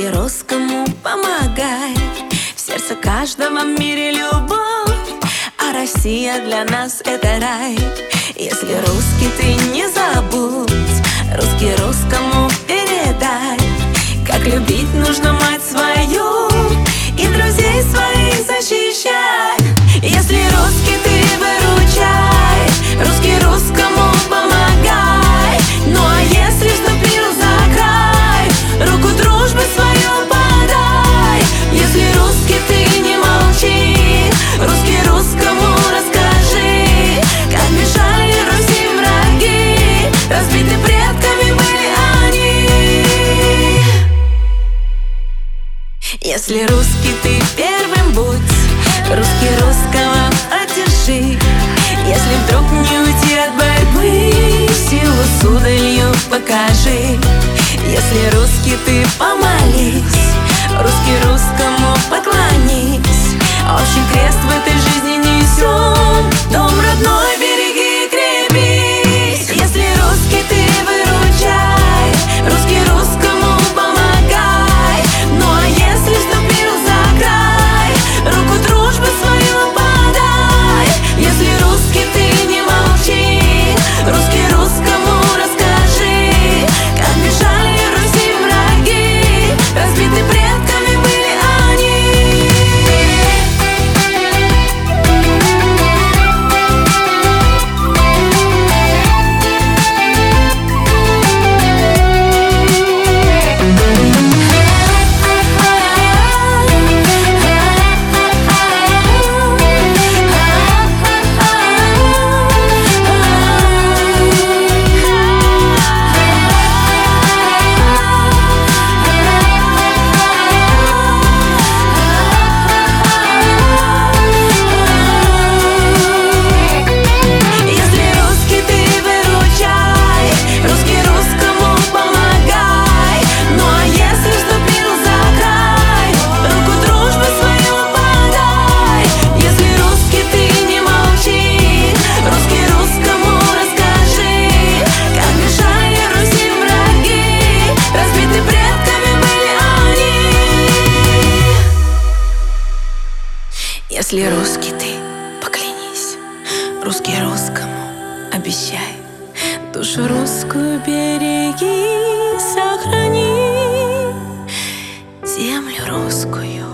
Русский русскому помогай. В сердце каждого в мире любовь, а Россия для нас это рай. Если русский ты не забудь, русский русскому передай, как любить нужно мать свою и друзей своих защищай. Если русский ты выручай, русский русскому помогай. Ну а если вступил за край, руку дружбы свою подай. Если русский ты не молчи, русский русскому расскажи, как бежали Руси враги, разбиты предками были они. Если русский ты первым будь, русский русского одержи. Если вдруг не уйти от борьбы, силу с удалью покажи. Если русский ты помолись, русский русскому поклонись. Общий крест в этой жизни несем, дом родной береги и крепись. Если русский ты выручай, русский русскому помогай. Ну а если вступил за край, руку дружбы свою подай. Если русский ты не молчи, русский русскому расскажи, как бежали Руси враги, разбиты предками были они. Если русский ты, поклянись, русский русскому обещай, душу русскую береги, сохрани землю русскую.